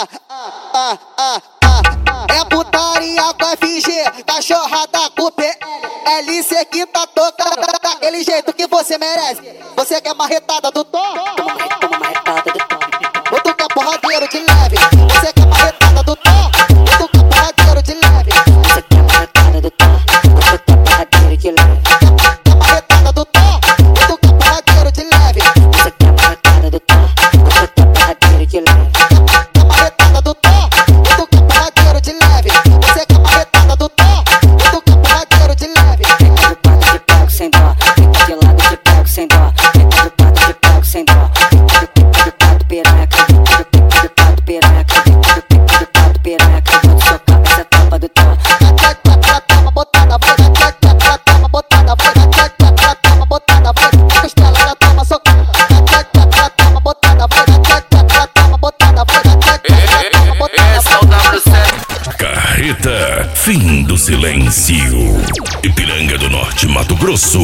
É putaria com FG, cachorrada com PL. LC que tá tocando daquele jeito que você merece. Você quer marretada do tom? Toma marretada do tom. Ou tu quer porradeiro de leve? Você quer marretada do tom? Ou tu quer porradeiro de leve? Você quer marretada do tom? Você quer porradeiro de leve? Quer marretada do tom? Ou tu quer porradeiro de leve? Você quer marretada do tom? Você quer porradeiro de leve? Quer marretada do tom? Ou tu quer porradeiro de leve? Você quer marretada do tom? Ou tu quer porradeiro de leve? Fica do pato de pego sem dó. Fica de lado de pego sem dó. Fica do pato de pego sem dó. Fica do pato pereca. Fica do pato pereca. Fica do pato pereca. Vou te socar essa tampa do tom. Toma botada, vai. Toma botada, vai. Toma botada, vai. A costela ela toma socada. Toma botada, vai. Toma botada, vai. Toma botada, vai. Carreta, fim do silêncio. Ipiranga do Norte, Mato Grosso.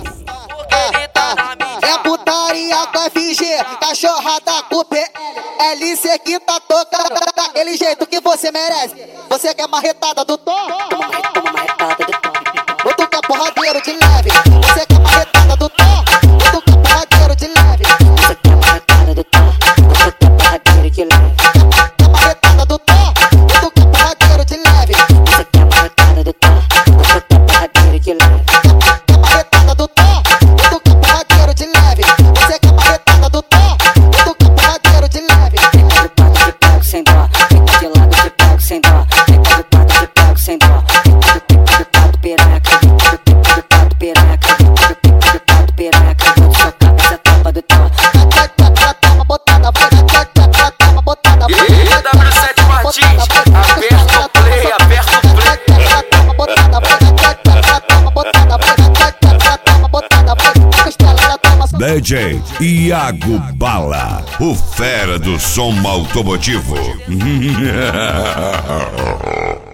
É putaria com FG, cachorrada com PL. LC que tá tocando daquele jeito que você merece. Você quer marretada do tom? Toma marretada do tom. Ou tu quer porradeiro de leve? Você quer marretada do tom? Ou tu quer porradeiro de leve? Você quer marretada do tom? Você quer porradeiro de leve? Quer marretada do tom? Ou tu quer porradeiro de leve? Você quer marretada do tom? Você quer porradeiro de leve? Quer marretada do tom? Ou tu quer porradeiro de leve? Você quer marretada do tom? Ou tu quer porradeiro de leve? Fica do pato de pego sem dó. Fica de lado de pego sem dó. Fica do pato de pego sem dó. Fica do pato pereca. Fica do pato pereca. Fica do pato pereca. Vou te socar essa tampa do tom. Toma botada, vai. Toma botada, vai. W7 Martins, aperta o play, aperta o play. Toma botada, vai. Toma botada, vai. Toma botada, vai. A costela ela toma socada. DJ Iago Bala, o fera do som automotivo.